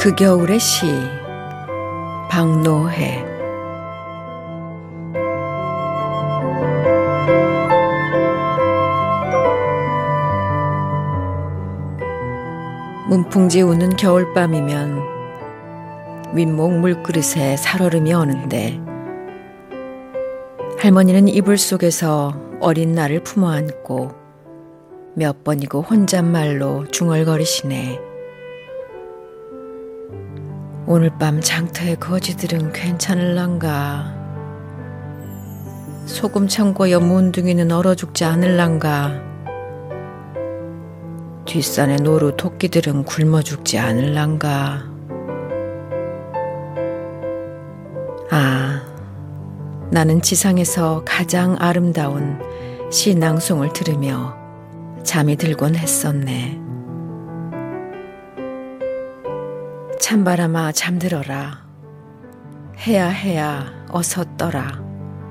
그 겨울의 시 박노해. 문풍지 우는 겨울밤이면 윗목 물그릇에 살얼음이 어는데 할머니는 이불 속에서 어린 나를 품어 안고 몇 번이고 혼잣말로 중얼거리시네. 오늘 밤 장터의 거지들은 괜찮을란가? 소금 창고여 문둥이는 얼어 죽지 않을란가? 뒷산의 노루 토끼들은 굶어 죽지 않을란가? 아, 나는 지상에서 가장 아름다운 시 낭송을 들으며 잠이 들곤 했었네. 찬바람아 잠들어라. 해야 해야 어서 떠라.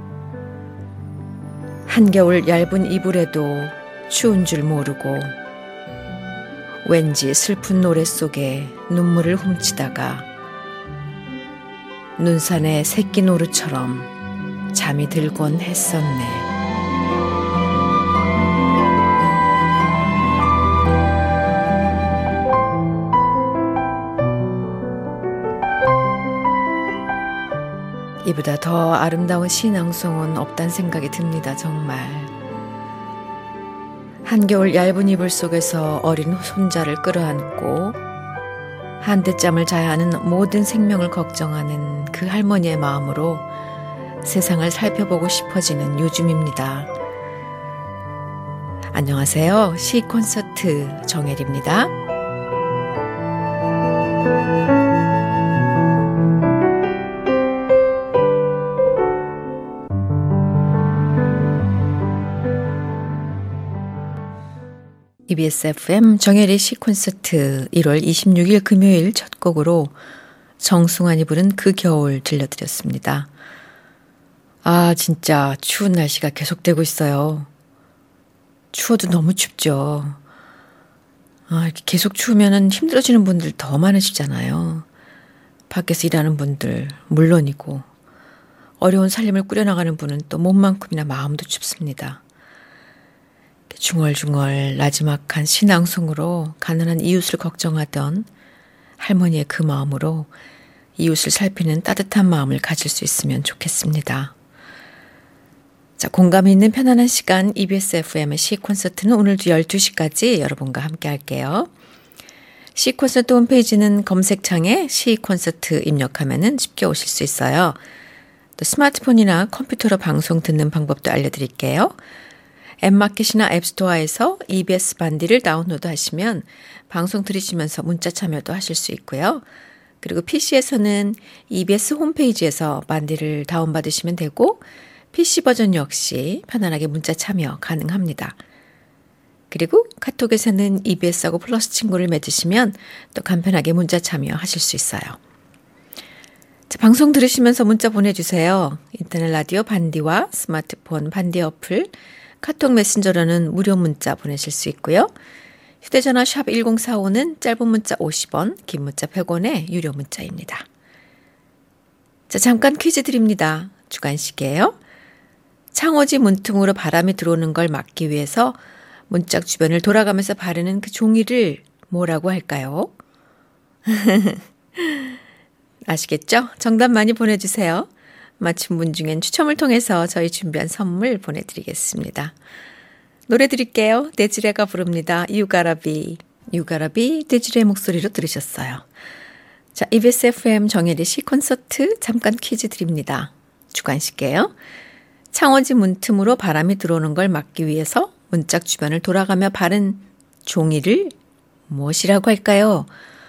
한겨울 얇은 이불에도 추운 줄 모르고 왠지 슬픈 노래 속에 눈물을 훔치다가 눈산의 새끼 노루처럼 잠이 들곤 했었네. 이보다 더 아름다운 시낭송은 없단 생각이 듭니다. 정말. 한겨울 얇은 이불 속에서 어린 손자를 끌어안고 한때잠을 자야 하는 모든 생명을 걱정하는 그 할머니의 마음으로 세상을 살펴보고 싶어지는 요즘입니다. 안녕하세요. 시 콘서트 정혜리입니다. EBS FM 정혜리 시 콘서트 1월 26일 금요일 첫 곡으로 정승환이 부른 그 겨울 들려드렸습니다. 아, 진짜 추운 날씨가 계속되고 있어요. 추워도 너무 춥죠. 이렇게 계속 추우면 힘들어지는 분들 더 많으시잖아요. 밖에서 일하는 분들 물론이고 어려운 살림을 꾸려나가는 분은 또 몸만큼이나 마음도 춥습니다. 중얼중얼 나지막한 신앙송으로 가난한 이웃을 걱정하던 할머니의 그 마음으로 이웃을 살피는 따뜻한 마음을 가질 수 있으면 좋겠습니다. 자, 공감이 있는 편안한 시간 EBS FM의 시 콘서트는 오늘도 12시까지 여러분과 함께 할게요. 시 콘서트 홈페이지는 검색창에 시 콘서트 입력하면 쉽게 오실 수 있어요. 또 스마트폰이나 컴퓨터로 방송 듣는 방법도 알려드릴게요. 앱마켓이나 앱스토어에서 EBS 반디를 다운로드 하시면 방송 들으시면서 문자 참여도 하실 수 있고요. 그리고 PC에서는 EBS 홈페이지에서 반디를 다운받으시면 되고 PC 버전 역시 편안하게 문자 참여 가능합니다. 그리고 카톡에서는 EBS하고 플러스 친구를 맺으시면 또 간편하게 문자 참여하실 수 있어요. 자, 방송 들으시면서 문자 보내주세요. 인터넷 라디오 반디와 스마트폰 반디 어플 카톡 메신저로는 무료 문자 보내실 수 있고요. 휴대전화 샵 1045는 짧은 문자 50원, 긴 문자 100원의 유료 문자입니다. 자, 잠깐 퀴즈 드립니다. 주간식이에요. 창호지 문틈으로 바람이 들어오는 걸 막기 위해서 문짝 주변을 돌아가면서 바르는 그 종이를 뭐라고 할까요? 아시겠죠? 정답 많이 보내주세요. 맞힌 분 중엔 추첨을 통해서 저희 준비한 선물 보내드리겠습니다. 노래 드릴게요. 데지레가 부릅니다. 유가라비. 유가라비 데지레 목소리로 들으셨어요. 자, EBS FM 정혜리 시 콘서트 잠깐 퀴즈 드립니다. 주관식이에요. 창호지 문틈으로 바람이 들어오는 걸 막기 위해서 문짝 주변을 돌아가며 바른 종이를 무엇이라고 할까요?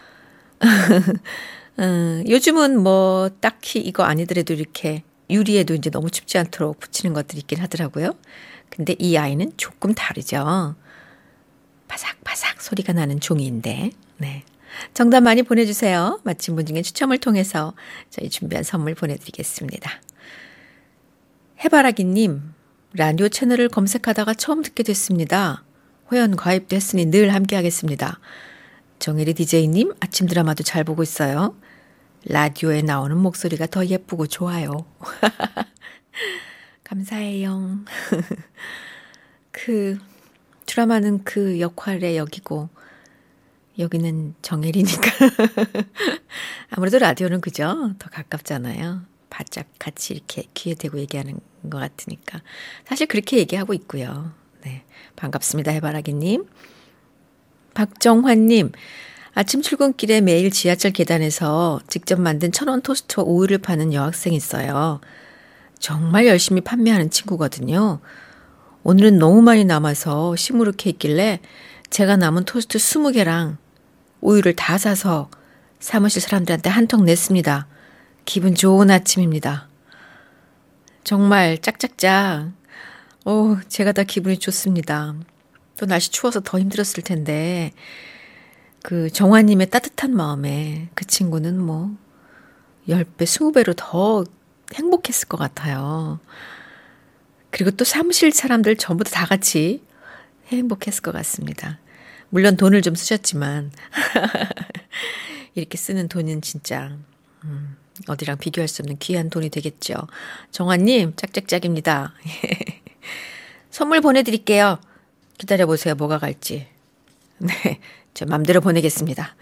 요즘은 뭐 딱히 이거 아니더라도 이렇게 유리에도 이제 너무 춥지 않도록 붙이는 것들이 있긴 하더라고요. 근데 이 아이는 조금 다르죠. 바삭바삭 소리가 나는 종이인데. 네. 정답 많이 보내주세요. 맞힌 분 중에 추첨을 통해서 저희 준비한 선물 보내드리겠습니다. 해바라기님, 라디오 채널을 검색하다가 처음 듣게 됐습니다. 회원 가입도 했으니 늘 함께 하겠습니다. 정혜리 DJ님 아침 드라마도 잘 보고 있어요. 라디오에 나오는 목소리가 더 예쁘고 좋아요. 감사해요. 그 드라마는 그 역할에 여기고 여기는 정혜리니까 아무래도 라디오는 그죠? 더 가깝잖아요. 바짝 같이 이렇게 귀에 대고 얘기하는 것 같으니까 사실 그렇게 얘기하고 있고요. 네, 반갑습니다. 해바라기님. 박정환님, 아침 출근길에 매일 지하철 계단에서 직접 만든 1,000원 토스트와 우유를 파는 여학생이 있어요. 정말 열심히 판매하는 친구거든요. 오늘은 너무 많이 남아서 시무룩해 있길래 제가 남은 토스트 20개랑 우유를 다 사서 사무실 사람들한테 한 통 냈습니다. 기분 좋은 아침입니다. 정말 짝짝짝. 제가 다 기분이 좋습니다. 또 날씨 추워서 더 힘들었을 텐데 그 정화님의 따뜻한 마음에 그 친구는 뭐 10배, 20배로 더 행복했을 것 같아요. 그리고 또 사무실 사람들 전부 다 같이 행복했을 것 같습니다. 물론 돈을 좀 쓰셨지만 이렇게 쓰는 돈은 진짜 어디랑 비교할 수 없는 귀한 돈이 되겠죠. 정화님 짝짝짝입니다. 선물 보내드릴게요. 기다려보세요. 뭐가 갈지. 네, 저 맘대로 보내겠습니다.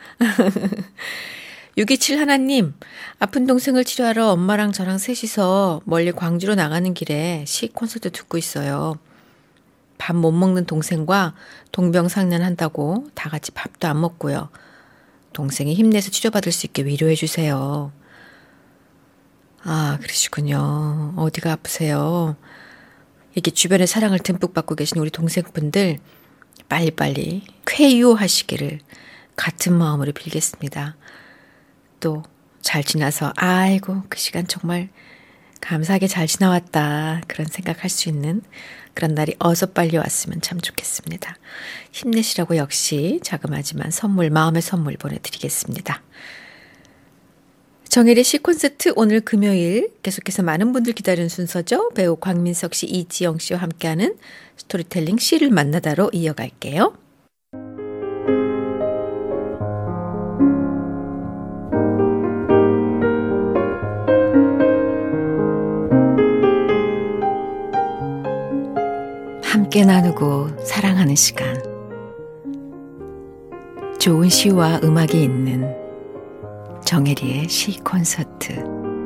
627 하나님, 아픈 동생을 치료하러 엄마랑 저랑 셋이서 멀리 광주로 나가는 길에 시 콘서트 듣고 있어요. 밥 못 먹는 동생과 동병상련한다고 다 같이 밥도 안 먹고요. 동생이 힘내서 치료받을 수 있게 위로해 주세요. 아, 그러시군요. 어디가 아프세요? 이렇게 주변에 사랑을 듬뿍 받고 계신 우리 동생분들 빨리빨리 쾌유하시기를 같은 마음으로 빌겠습니다. 또 잘 지나서 아이고 그 시간 정말 감사하게 잘 지나왔다 그런 생각할 수 있는 그런 날이 어서 빨리 왔으면 참 좋겠습니다. 힘내시라고 역시 자그마지만 선물, 마음의 선물 보내드리겠습니다. 정혜리의 시콘서트 오늘 금요일 계속해서 많은 분들 기다리는 순서죠. 배우 광민석 씨, 이지영 씨와 함께하는 스토리텔링 시를 만나다로 이어갈게요. 함께 나누고 사랑하는 시간. 좋은 시와 음악이 있는 정혜리의 시 콘서트.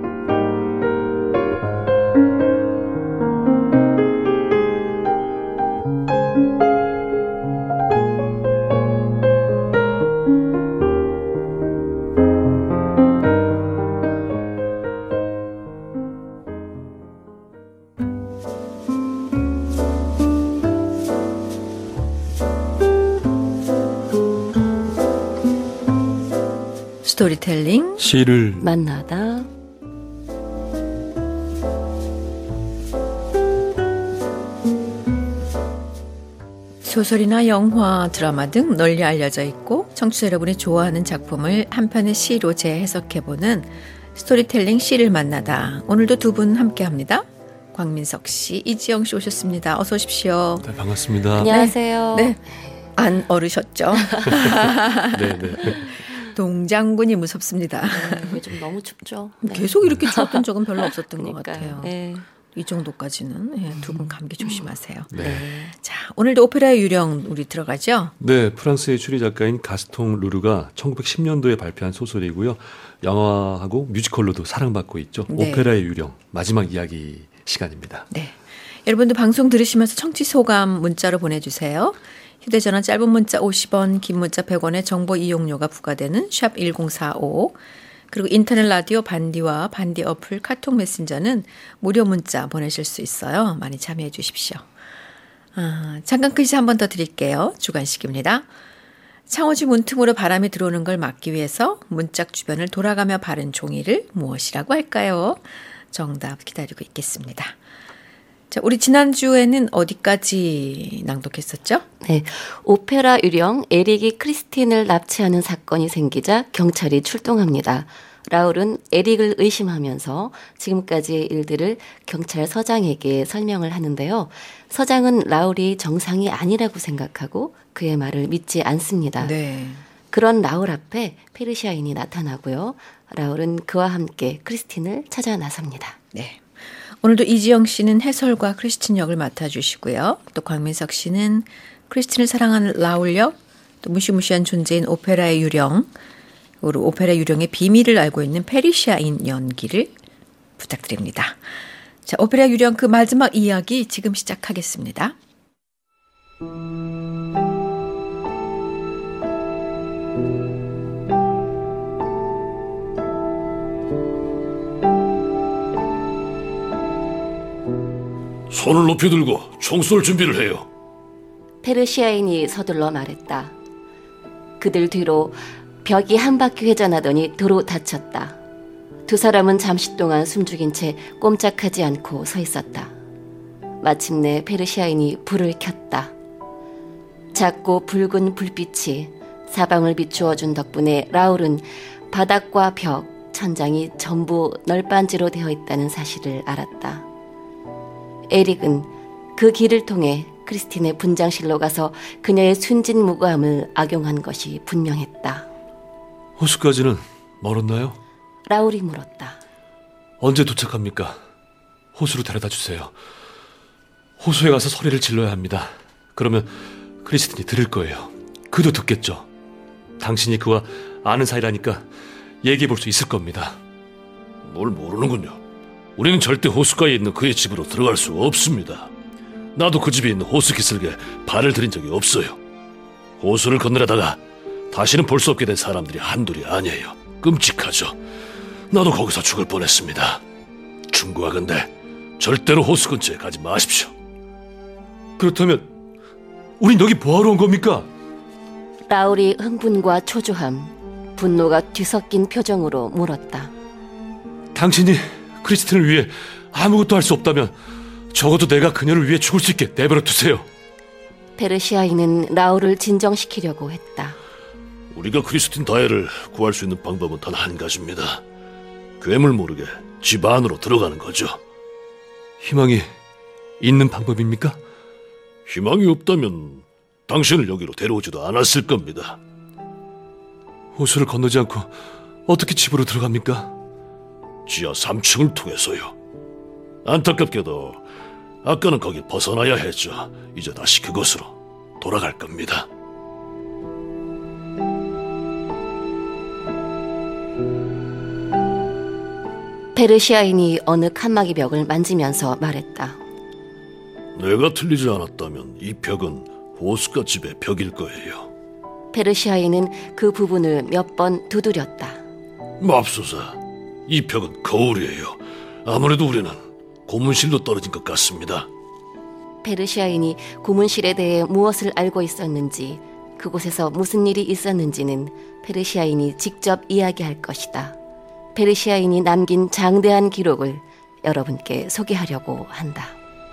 스토리텔링 시를 만나다. 소설이나 영화, 드라마 등 널리 알려져 있고 청취자 여러분이 좋아하는 작품을 한 편의 시로 재해석해보는 스토리텔링 시를 만나다. 오늘도 두 분 함께합니다. 광민석 씨, 이지영 씨 오셨습니다. 어서 오십시오. 네, 반갑습니다. 안녕하세요. 네. 안 어르셨죠? 네, 네. 동장군이 무섭습니다. 네, 요즘 너무 춥죠. 네. 계속 이렇게 추웠던 적은 별로 없었던 것 그러니까요. 같아요. 네. 이 정도까지는. 네, 두 분 감기 조심하세요. 네. 자, 오늘도 오페라의 유령 우리 들어가죠? 네, 프랑스의 추리 작가인 가스통 루르가 1910년도에 발표한 소설이고요. 영화하고 뮤지컬로도 사랑받고 있죠. 네. 오페라의 유령 마지막 이야기 시간입니다. 네. 여러분도 방송 들으시면서 청취 소감 문자로 보내주세요. 휴대전화 짧은 문자 50원, 긴 문자 100원의 정보 이용료가 부과되는 샵 1045. 그리고 인터넷 라디오 반디와 반디 어플 카톡 메신저는 무료 문자 보내실 수 있어요. 많이 참여해 주십시오. 잠깐 퀴즈 한 번 더 드릴게요. 주간식입니다. 창호지 문틈으로 바람이 들어오는 걸 막기 위해서 문짝 주변을 돌아가며 바른 종이를 무엇이라고 할까요? 정답 기다리고 있겠습니다. 자, 우리 지난주에는 어디까지 낭독했었죠? 네. 오페라 유령 에릭이 크리스틴을 납치하는 사건이 생기자 경찰이 출동합니다. 라울은 에릭을 의심하면서 지금까지의 일들을 경찰 서장에게 설명을 하는데요. 서장은 라울이 정상이 아니라고 생각하고 그의 말을 믿지 않습니다. 네. 그런 라울 앞에 페르시아인이 나타나고요. 라울은 그와 함께 크리스틴을 찾아 나섭니다. 네. 오늘도 이지영 씨는 해설과 크리스틴 역을 맡아주시고요. 또 광민석 씨는 크리스틴을 사랑하는 라울 역, 또 무시무시한 존재인 오페라의 유령, 그리고 오페라 유령의 비밀을 알고 있는 페르시아인 연기를 부탁드립니다. 자, 오페라 유령 그 마지막 이야기 지금 시작하겠습니다. 손을 높이 들고 총 쏠 준비를 해요. 페르시아인이 서둘러 말했다. 그들 뒤로 벽이 한 바퀴 회전하더니 도로 닫혔다. 두 사람은 잠시 동안 숨죽인 채 꼼짝하지 않고 서 있었다. 마침내 페르시아인이 불을 켰다. 작고 붉은 불빛이 사방을 비추어준 덕분에 라울은 바닥과 벽, 천장이 전부 널빤지로 되어 있다는 사실을 알았다. 에릭은 그 길을 통해 크리스틴의 분장실로 가서 그녀의 순진무구함을 악용한 것이 분명했다. 호수까지는 멀었나요? 라울이 물었다. 언제 도착합니까? 호수로 데려다 주세요. 호수에 가서 소리를 질러야 합니다. 그러면 크리스틴이 들을 거예요. 그도 듣겠죠. 당신이 그와 아는 사이라니까 얘기해 볼 수 있을 겁니다. 뭘 모르는군요. 우리는 절대 호수가에 있는 그의 집으로 들어갈 수 없습니다. 나도 그 집에 있는 호수 기슭에 발을 들인 적이 없어요. 호수를 건너려다가 다시는 볼 수 없게 된 사람들이 한둘이 아니에요. 끔찍하죠. 나도 거기서 죽을 뻔했습니다. 충고하건대 절대로 호수 근처에 가지 마십시오. 그렇다면 우린 여기 뭐하러 온 겁니까? 라울이 흥분과 초조함, 분노가 뒤섞인 표정으로 물었다. 당신이 크리스틴을 위해 아무것도 할 수 없다면 적어도 내가 그녀를 위해 죽을 수 있게 내버려 두세요. 페르시아인은 라울을 진정시키려고 했다. 우리가 크리스틴 다혜를 구할 수 있는 방법은 단 한 가지입니다. 괴물 모르게 집 안으로 들어가는 거죠. 희망이 있는 방법입니까? 희망이 없다면 당신을 여기로 데려오지도 않았을 겁니다. 호수를 건너지 않고 어떻게 집으로 들어갑니까? 지하 3층을 통해서요. 안타깝게도 아까는 거기 벗어나야 했죠. 이제 다시 그곳으로 돌아갈 겁니다. 페르시아인이 어느 칸막이 벽을 만지면서 말했다. 내가 틀리지 않았다면 이 벽은 호수가 집의 벽일 거예요. 페르시아인은 그 부분을 몇 번 두드렸다. 맙소사, 이 벽은 거울이에요. 아무래도 우리는 고문실로 떨어진 것 같습니다. 페르시아인이 고문실에 대해 무엇을 알고 있었는지, 그곳에서 무슨 일이 있었는지는 페르시아인이 직접 이야기할 것이다. 페르시아인이 남긴 장대한 기록을 여러분께 소개하려고 한다.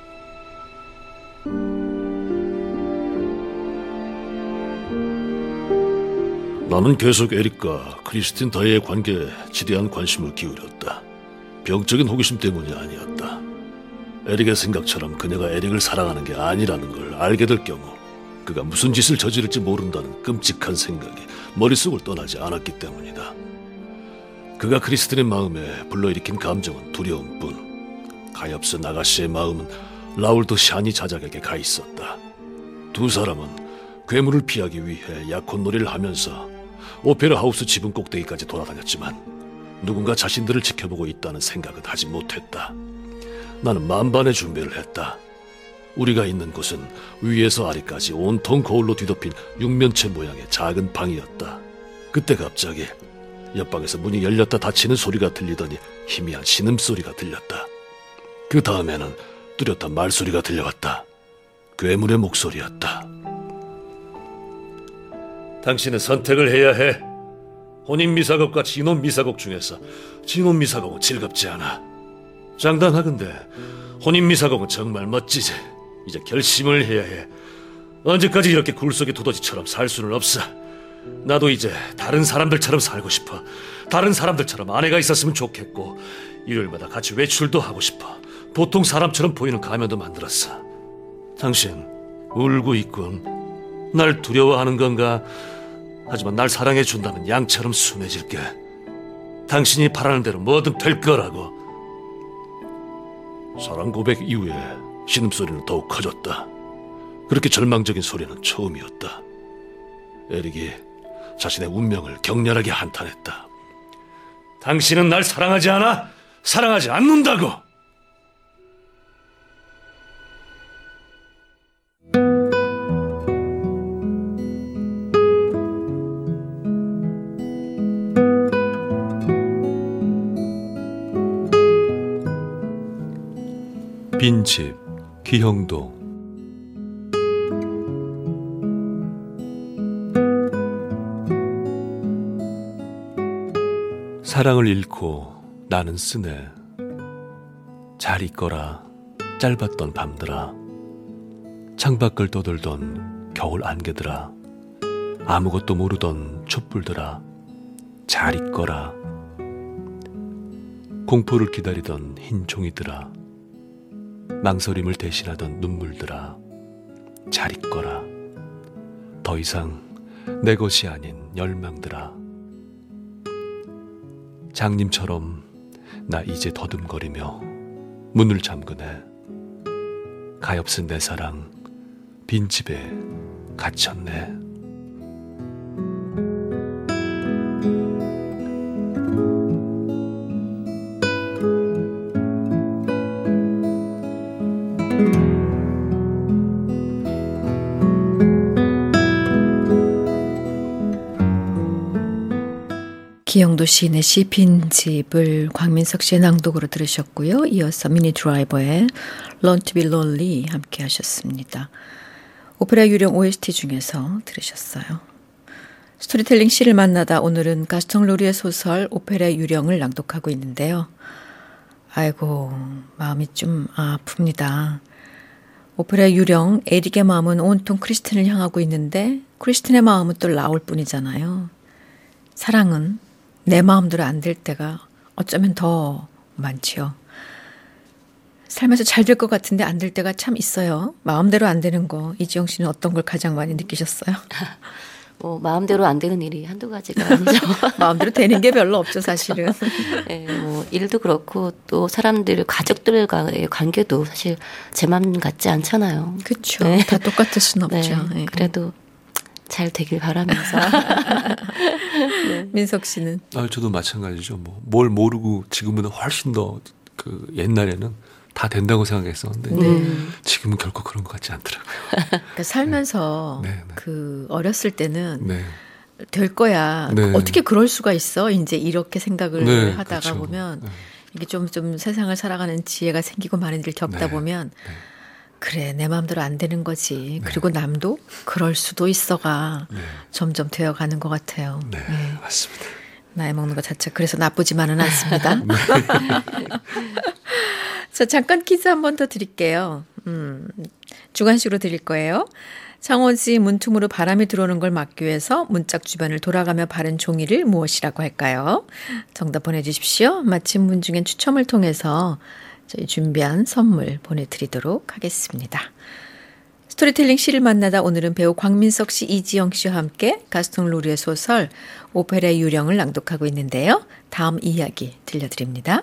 나는 계속 에릭과 크리스틴 다혜의 관계에 지대한 관심을 기울였다. 병적인 호기심 때문이 아니었다. 에릭의 생각처럼 그녀가 에릭을 사랑하는 게 아니라는 걸 알게 될 경우 그가 무슨 짓을 저지를지 모른다는 끔찍한 생각이 머릿속을 떠나지 않았기 때문이다. 그가 크리스틴의 마음에 불러일으킨 감정은 두려움뿐, 가엾은 아가씨의 마음은 라울도 샤니 자작에게 가 있었다. 두 사람은 괴물을 피하기 위해 약혼놀이를 하면서 오페라 하우스 지붕 꼭대기까지 돌아다녔지만 누군가 자신들을 지켜보고 있다는 생각은 하지 못했다. 나는 만반의 준비를 했다. 우리가 있는 곳은 위에서 아래까지 온통 거울로 뒤덮인 육면체 모양의 작은 방이었다. 그때 갑자기 옆방에서 문이 열렸다 닫히는 소리가 들리더니 희미한 신음소리가 들렸다. 그 다음에는 뚜렷한 말소리가 들려왔다. 괴물의 목소리였다. 당신은 선택을 해야 해. 혼인미사곡과 진혼미사곡 중에서 진혼미사곡은 즐겁지 않아. 장담하건대 혼인미사곡은 정말 멋지지. 이제 결심을 해야 해. 언제까지 이렇게 굴속의 두더지처럼 살 수는 없어. 나도 이제 다른 사람들처럼 살고 싶어. 다른 사람들처럼 아내가 있었으면 좋겠고 일요일마다 같이 외출도 하고 싶어. 보통 사람처럼 보이는 가면도 만들었어. 당신 울고 있군. 날 두려워하는 건가? 하지만 날 사랑해 준다면 양처럼 순해질게. 당신이 바라는 대로 뭐든 될 거라고. 사랑 고백 이후에 신음소리는 더욱 커졌다. 그렇게 절망적인 소리는 처음이었다. 에릭이 자신의 운명을 격렬하게 한탄했다. 당신은 날 사랑하지 않아? 사랑하지 않는다고! 빈집, 기형도. 사랑을 잃고 나는 쓰네. 잘 있거라 짧았던 밤들아. 창밖을 떠돌던 겨울 안개들아. 아무것도 모르던 촛불들아. 잘 있거라. 공포를 기다리던 흰 종이들아. 망설임을 대신하던 눈물들아. 잘 있거라. 더 이상 내 것이 아닌 열망들아. 장님처럼 나 이제 더듬거리며 문을 잠그네. 가엾은 내 사랑 빈집에 갇혔네. 기영도 시인의 시 빈집을 광민석 씨의 낭독으로 들으셨고요. 이어서 미니 드라이버의 Learn to be Lonely 함께 하셨습니다. 오페라 유령 OST 중에서 들으셨어요. 스토리텔링 시를 만나다 오늘은 가스통 루리의 소설 오페라 유령을 낭독하고 있는데요. 아이고 마음이 좀 아픕니다. 오페라 유령 에릭의 마음은 온통 크리스틴을 향하고 있는데 크리스틴의 마음은 또 라울 뿐이잖아요. 사랑은 내 마음대로 안 될 때가 어쩌면 더 많지요. 살면서 잘 될 것 같은데 안 될 때가 참 있어요. 마음대로 안 되는 거. 이지영 씨는 어떤 걸 가장 많이 느끼셨어요? 마음대로 안 되는 일이 한두 가지가 아니죠. 마음대로 되는 게 별로 없죠, 사실은. 네, 일도 그렇고 또 사람들, 가족들과의 관계도 사실 제 마음 같지 않잖아요. 그렇죠. 네. 다 똑같을 수는 없죠. 네, 그래도 잘 되길 바라면서. 네. 민석 씨는? 저도 마찬가지죠. 뭘 모르고 지금은 훨씬 더 옛날에는 다 된다고 생각했었는데 지금은 결코 그런 것 같지 않더라고요. 그러니까 살면서 네. 어렸을 때는 네. 될 거야. 네. 어떻게 그럴 수가 있어? 이제 이렇게 생각을 네, 하다가 그렇죠. 보면 네. 이게 좀 세상을 살아가는 지혜가 생기고 많은 일을 겪다 네. 보면 네. 그래 내 마음대로 안 되는 거지. 네. 그리고 남도 그럴 수도 있어가 네. 점점 되어가는 것 같아요. 네, 맞습니다. 나이 먹는 것 자체 그래서 나쁘지만은 않습니다. 자, 잠깐 퀴즈 한 번 더 드릴게요. 주관식으로 드릴 거예요. 창원 씨 문틈으로 바람이 들어오는 걸 막기 위해서 문짝 주변을 돌아가며 바른 종이를 무엇이라고 할까요? 정답 보내주십시오. 맞힌 분 중엔 추첨을 통해서 저희 준비한 선물 보내드리도록 하겠습니다. 스토리텔링 시를 만나다 오늘은 배우 광민석 씨, 이지영 씨와 함께 가스통 루리의 소설 오페라 유령을 낭독하고 있는데요. 다음 이야기 들려드립니다.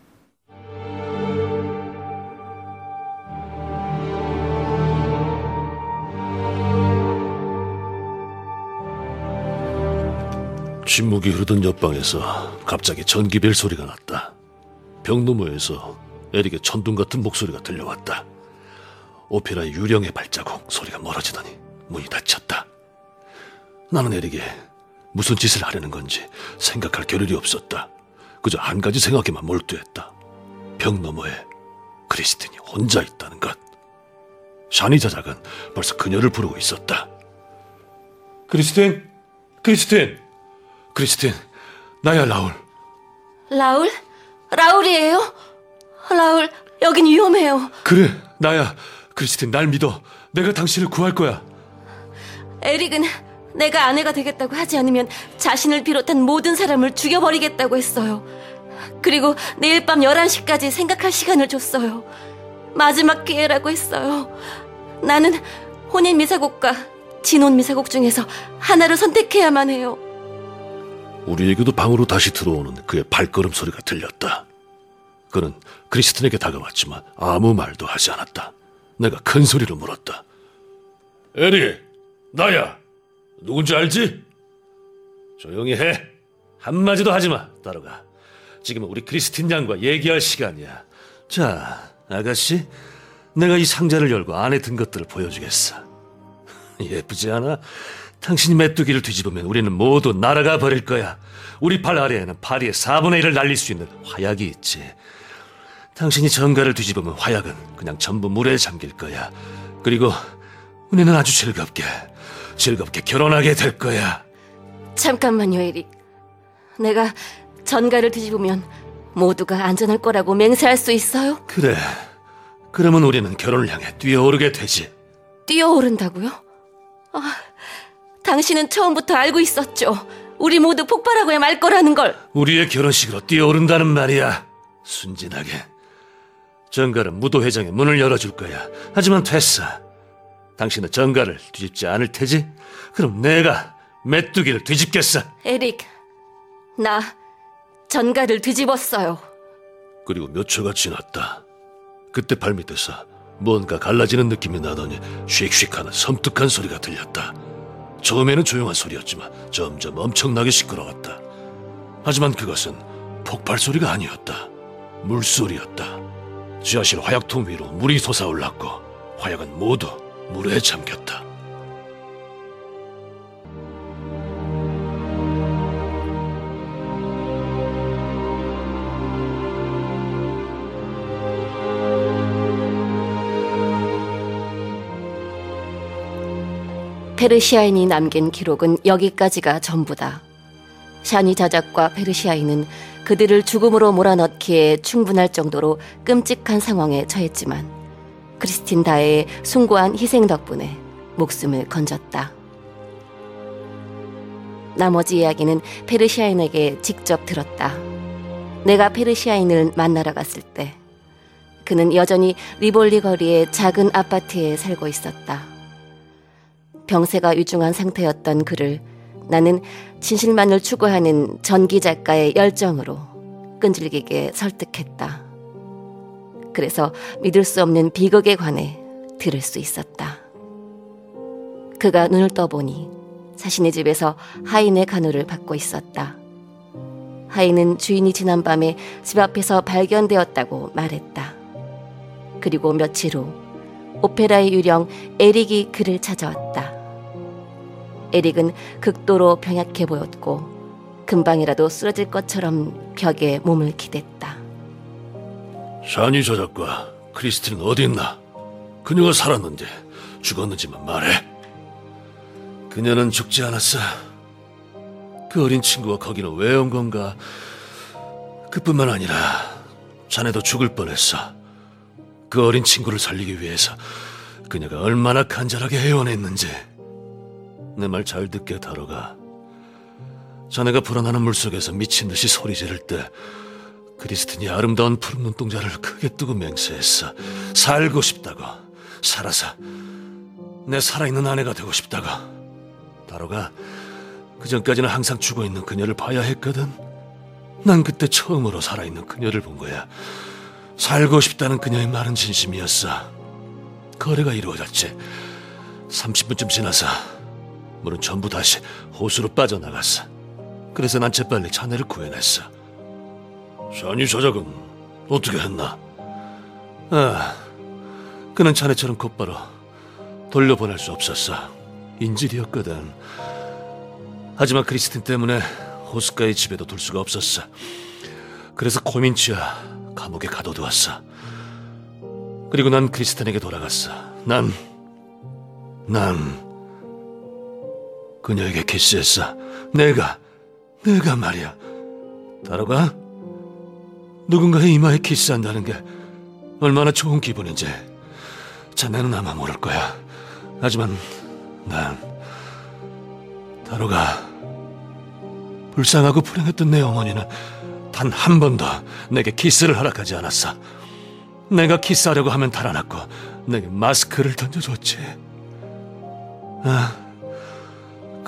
침묵이 흐르던 옆방에서 갑자기 전기벨 소리가 났다. 벽 너머에서 에릭의 천둥 같은 목소리가 들려왔다. 오페라 유령의 발자국 소리가 멀어지더니 문이 닫혔다. 나는 에릭이 무슨 짓을 하려는 건지 생각할 겨를이 없었다. 그저 한 가지 생각에만 몰두했다. 벽 너머에 크리스틴이 혼자 있다는 것. 샤니 자작은 벌써 그녀를 부르고 있었다. 크리스틴, 나야 라울. 라울? 라울이에요? 라울, 여긴 위험해요. 그래, 나야. 크리스틴, 날 믿어. 내가 당신을 구할 거야. 에릭은 내가 아내가 되겠다고 하지 않으면 자신을 비롯한 모든 사람을 죽여버리겠다고 했어요. 그리고 내일 밤 11시까지 생각할 시간을 줬어요. 마지막 기회라고 했어요. 나는 혼인미사곡과 진혼미사곡 중에서 하나를 선택해야만 해요. 우리에게도 방으로 다시 들어오는 그의 발걸음 소리가 들렸다. 그는 크리스틴에게 다가왔지만 아무 말도 하지 않았다. 내가 큰 소리로 물었다. 에리, 나야. 누군지 알지? 조용히 해. 한마디도 하지 마, 따라가. 지금은 우리 크리스틴 양과 얘기할 시간이야. 자, 아가씨, 내가 이 상자를 열고 안에 든 것들을 보여주겠어. 예쁘지 않아? 당신이 메뚜기를 뒤집으면 우리는 모두 날아가 버릴 거야. 우리 발 아래에는 파리의 4분의 1을 날릴 수 있는 화약이 있지. 당신이 전갈을 뒤집으면 화약은 그냥 전부 물에 잠길 거야. 그리고 우리는 아주 즐겁게 결혼하게 될 거야. 잠깐만요, 에릭. 내가 전갈을 뒤집으면 모두가 안전할 거라고 맹세할 수 있어요? 그래. 그러면 우리는 결혼을 향해 뛰어오르게 되지. 뛰어오른다고요? 당신은 처음부터 알고 있었죠. 우리 모두 폭발하고야 말 거라는 걸. 우리의 결혼식으로 뛰어오른다는 말이야. 순진하게. 전갈은 무도회장의 문을 열어줄 거야. 하지만 됐어. 당신은 전갈을 뒤집지 않을 테지? 그럼 내가 메뚜기를 뒤집겠어. 에릭, 나 전갈을 뒤집었어요. 그리고 몇 초가 지났다. 그때 발밑에서 뭔가 갈라지는 느낌이 나더니 쉑쉑하는 섬뜩한 소리가 들렸다. 처음에는 조용한 소리였지만 점점 엄청나게 시끄러웠다. 하지만 그것은 폭발 소리가 아니었다. 물소리였다. 지하실 화약통 위로 물이 솟아올랐고 화약은 모두 물에 잠겼다. 페르시아인이 남긴 기록은 여기까지가 전부다. 샤니 자작과 페르시아인은 그들을 죽음으로 몰아넣기에 충분할 정도로 끔찍한 상황에 처했지만 크리스틴 다의 숭고한 희생 덕분에 목숨을 건졌다. 나머지 이야기는 페르시아인에게 직접 들었다. 내가 페르시아인을 만나러 갔을 때 그는 여전히 리볼리 거리의 작은 아파트에 살고 있었다. 병세가 위중한 상태였던 그를 나는 진실만을 추구하는 전기 작가의 열정으로 끈질기게 설득했다. 그래서 믿을 수 없는 비극에 관해 들을 수 있었다. 그가 눈을 떠보니 자신의 집에서 하인의 간호를 받고 있었다. 하인은 주인이 지난밤에 집 앞에서 발견되었다고 말했다. 그리고 며칠 후 오페라의 유령 에릭이 그를 찾아왔다. 에릭은 극도로 병약해 보였고 금방이라도 쓰러질 것처럼 벽에 몸을 기댔다. 샤니 저작과 크리스틴은 어디 있나? 그녀가 살았는지 죽었는지만 말해. 그녀는 죽지 않았어. 그 어린 친구가 거기는 왜 온 건가? 그뿐만 아니라 자네도 죽을 뻔했어. 그 어린 친구를 살리기 위해서 그녀가 얼마나 간절하게 애원했는지. 내 말 잘 듣게 다뤄가. 자네가 불어나는 물속에서 미친 듯이 소리 지를 때 크리스틴이 아름다운 푸른 눈동자를 크게 뜨고 맹세했어. 살고 싶다고. 살아서 내 살아있는 아내가 되고 싶다고. 다뤄가, 그전까지는 항상 죽어있는 그녀를 봐야 했거든. 난 그때 처음으로 살아있는 그녀를 본 거야. 살고 싶다는 그녀의 말은 진심이었어. 거래가 이루어졌지. 30분쯤 지나서 물은 전부 다시 호수로 빠져나갔어. 그래서 난 재빨리 자네를 구해냈어. 샤니 저작은 어떻게 했나? 그는 자네처럼 곧바로 돌려보낼 수 없었어. 인질이었거든. 하지만 크리스틴 때문에 호숫가의 집에도 둘 수가 없었어. 그래서 코민치아 감옥에 가둬두었어. 그리고 난 크리스틴에게 돌아갔어. 난 그녀에게 키스했어. 내가 말이야. 다뤄가, 누군가의 이마에 키스한다는 게 얼마나 좋은 기분인지 자네는 아마 모를 거야. 하지만 난, 다뤄가, 불쌍하고 불행했던 내 어머니는 단 한 번도 내게 키스를 허락하지 않았어. 내가 키스하려고 하면 달아났고 내게 마스크를 던져줬지.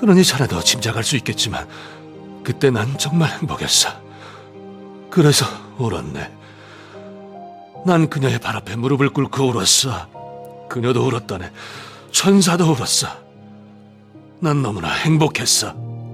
그러니 자네도 짐작할 수 있겠지만 그때 난 정말 행복했어. 그래서 울었네. 난 그녀의 발 앞에 무릎을 꿇고 울었어. 그녀도 울었다네. 천사도 울었어. 난 너무나 행복했어.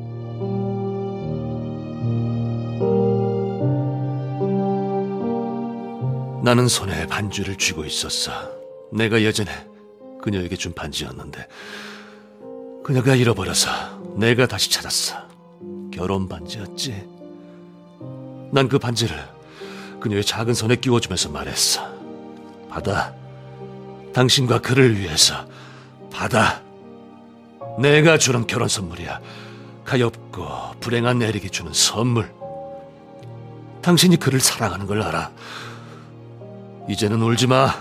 나는 손에 반지를 쥐고 있었어. 내가 예전에 그녀에게 준 반지였는데 그녀가 잃어버려서 내가 다시 찾았어. 결혼 반지였지. 난 그 반지를 그녀의 작은 손에 끼워주면서 말했어. 받아. 당신과 그를 위해서 받아. 내가 주는 결혼 선물이야. 가엾고 불행한 에릭이 주는 선물. 당신이 그를 사랑하는 걸 알아. 이제는 울지 마.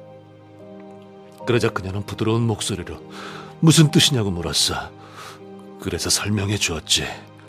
그러자 그녀는 부드러운 목소리로 무슨 뜻이냐고 물었어. 그래서 설명해 주었지.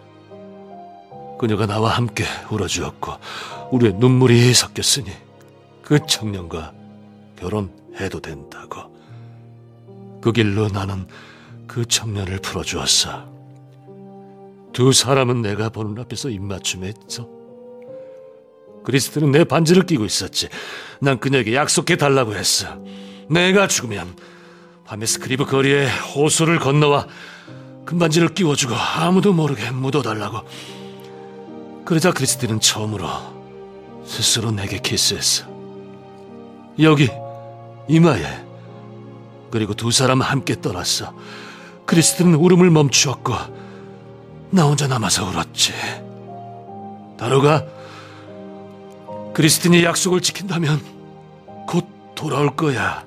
그녀가 나와 함께 울어주었고 우리의 눈물이 섞였으니 그 청년과 결혼해도 된다고. 그 길로 나는 그 청년을 풀어주었어. 두 사람은 내가 보는 앞에서 입맞춤했어. 크리스틴은 내 반지를 끼고 있었지. 난 그녀에게 약속해달라고 했어. 내가 죽으면 파메스크리브 거리에 호수를 건너와 금반지를 끼워주고 아무도 모르게 묻어달라고. 그러자 크리스틴은 처음으로 스스로 내게 키스했어. 여기 이마에. 그리고 두 사람 함께 떠났어. 크리스틴은 울음을 멈추었고 나 혼자 남아서 울었지. 다루가, 크리스틴이 약속을 지킨다면 곧 돌아올 거야.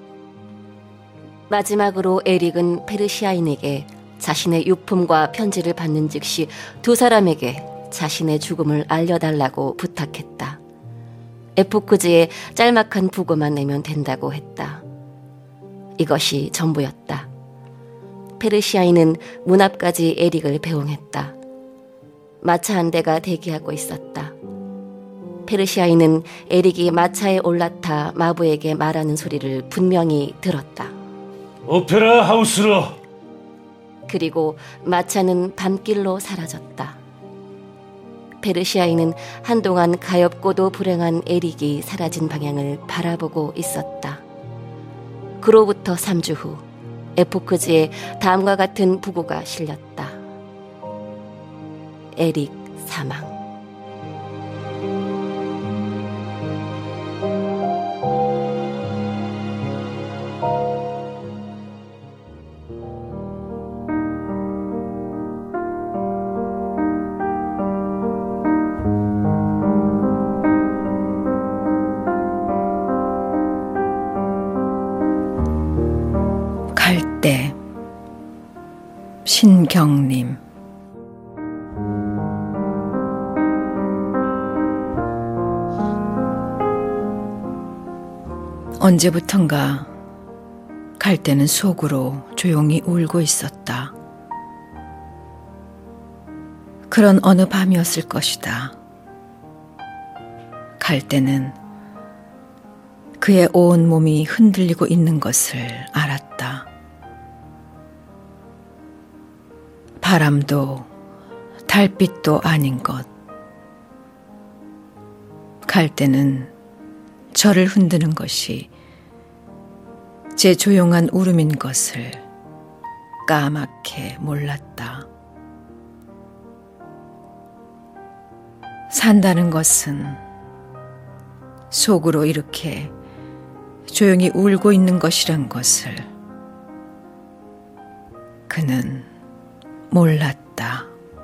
마지막으로 에릭은 페르시아인에게 자신의 유품과 편지를 받는 즉시 두 사람에게 자신의 죽음을 알려달라고 부탁했다. 에포크즈에 짤막한 부고만 내면 된다고 했다. 이것이 전부였다. 페르시아인은 문 앞까지 에릭을 배웅했다. 마차 한 대가 대기하고 있었다. 페르시아인은 에릭이 마차에 올라타 마부에게 말하는 소리를 분명히 들었다. 오페라 하우스로. 그리고 마차는 밤길로 사라졌다. 페르시아인은 한동안 가엾고도 불행한 에릭이 사라진 방향을 바라보고 있었다. 그로부터 3주 후 에포크즈에 다음과 같은 부고가 실렸다. 에릭 사망. 갈대. 신경림. 언제부턴가 갈대는 속으로 조용히 울고 있었다. 그런 어느 밤이었을 것이다. 갈대는 그의 온 몸이 흔들리고 있는 것을 알았다. 바람도 달빛도 아닌 것. 갈대는 저를 흔드는 것이 제 조용한 울음인 것을 까맣게 몰랐다. 산다는 것은 속으로 이렇게 조용히 울고 있는 것이란 것을 그는 몰랐다.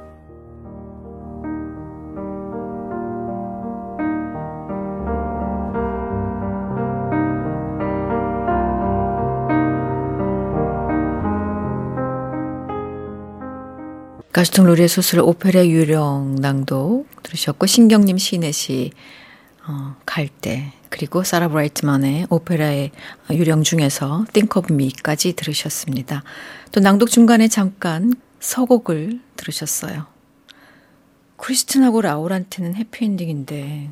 가수통 로리의 소설 오페라 유령 낭독 들으셨고, 신경림 시인의 시 갈대, 그리고 사라 브라이트만의 오페라의 유령 중에서 Think of Me까지 들으셨습니다. 또 낭독 중간에 잠깐 서곡을 들으셨어요. 크리스틴하고 라울한테는 해피엔딩인데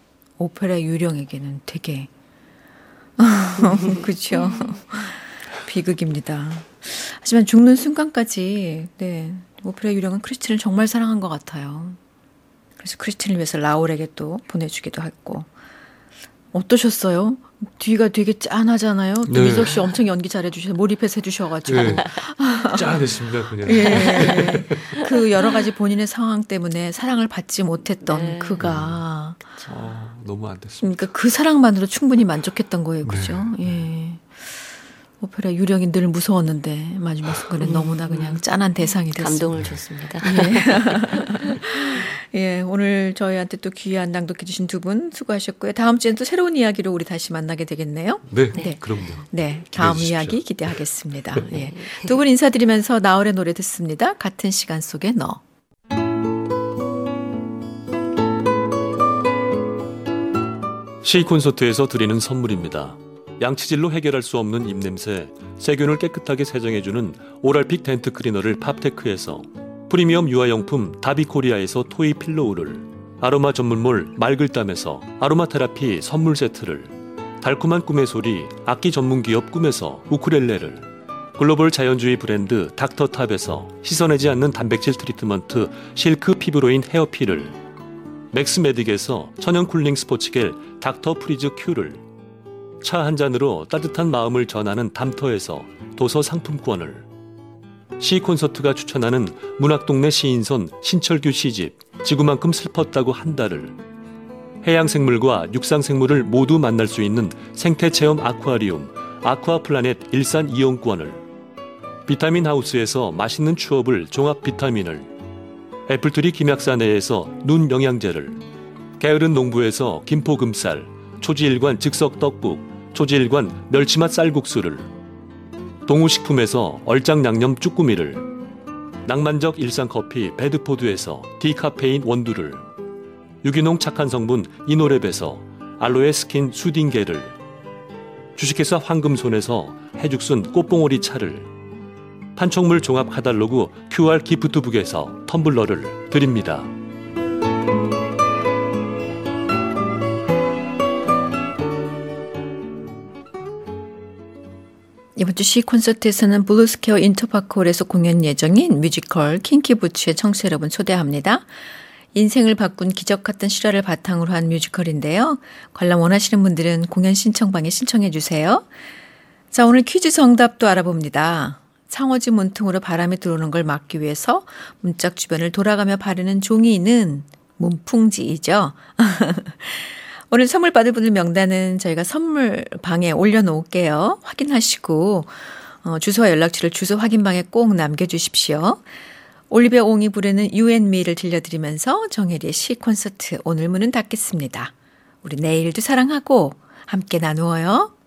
오페라 유령에게는 되게 그렇죠. 비극입니다. 하지만 죽는 순간까지 네, 오페라 유령은 크리스틴을 정말 사랑한 것 같아요. 그래서 크리스틴을 위해서 라울에게 또 보내주기도 했고. 어떠셨어요? 뒤가 되게 짠하잖아요. 또 네. 미석 씨 엄청 연기 잘해주셔서 몰입해서 해주셔가지고. 네. 짠했습니다, 그냥. 예. 그 여러 가지 본인의 상황 때문에 사랑을 받지 못했던 네. 그가. 너무 안 됐습니다. 그러니까 그 사랑만으로 충분히 만족했던 거예요. 그죠? 예. 오페라 유령이 늘 무서웠는데 마지막 순간에 너무나 그냥 짠한 대상이 됐습니다. 감동을 줬습니다. 예, 오늘 저희한테 또 귀한 낭독해 주신 두 분 수고하셨고요. 다음 주에는 또 새로운 이야기로 우리 다시 만나게 되겠네요. 네, 네. 그럼요. 네, 다음 주십시오. 이야기 기대하겠습니다. 예. 두 분 인사드리면서 나얼의 노래 듣습니다. 같은 시간 속에 너. 시 콘서트에서 드리는 선물입니다. 양치질로 해결할 수 없는 입냄새, 세균을 깨끗하게 세정해주는 오랄픽 덴트 클리너를 팝테크에서, 프리미엄 유아용품 다비코리아에서 토이 필로우를, 아로마 전문몰 말글담에서 아로마 테라피 선물 세트를, 달콤한 꿈의 소리 악기 전문기업 꿈에서 우쿨렐레를, 글로벌 자연주의 브랜드 닥터탑에서 씻어내지 않는 단백질 트리트먼트 실크 피부로인 헤어필을, 맥스메딕에서 천연 쿨링 스포츠겔 닥터 프리즈 큐를, 차 한 잔으로 따뜻한 마음을 전하는 담터에서 도서 상품권을, 시 콘서트가 추천하는 문학동네 시인선 신철규 시집 지구만큼 슬펐다고 한 달을, 해양생물과 육상생물을 모두 만날 수 있는 생태체험 아쿠아리움 아쿠아플라넷 일산 이용권을, 비타민 하우스에서 맛있는 추업을 종합 비타민을, 애플트리 김약사내에서 눈 영양제를, 게으른 농부에서 김포금쌀 초지일관 즉석 떡국 초지일관 멸치맛 쌀국수를, 동우식품에서 얼짱양념 쭈꾸미를, 낭만적 일상커피 배드포드에서 디카페인 원두를, 유기농 착한 성분 이노랩에서 알로에 스킨 수딩게를, 주식회사 황금손에서 해죽순 꽃봉오리 차를, 판촉물 종합 카달로그 QR 기프트북에서 텀블러를 드립니다. 이번 주 시 콘서트에서는 블루스퀘어 인터파크홀에서 공연 예정인 뮤지컬 킹키부츠의 청취자 여러분 초대합니다. 인생을 바꾼 기적 같은 실화를 바탕으로 한 뮤지컬인데요. 관람 원하시는 분들은 공연 신청방에 신청해 주세요. 자, 오늘 퀴즈 정답도 알아봅니다. 창호지 문틈으로 바람이 들어오는 걸 막기 위해서 문짝 주변을 돌아가며 바르는 종이는 문풍지이죠. 오늘 선물 받을 분들 명단은 저희가 선물방에 올려놓을게요. 확인하시고 주소와 연락처를 주소 확인방에 꼭 남겨주십시오. 올리비아 옹이 부르는 You and Me를 들려드리면서 정혜리의 시 콘서트 오늘 문은 닫겠습니다. 우리 내일도 사랑하고 함께 나누어요.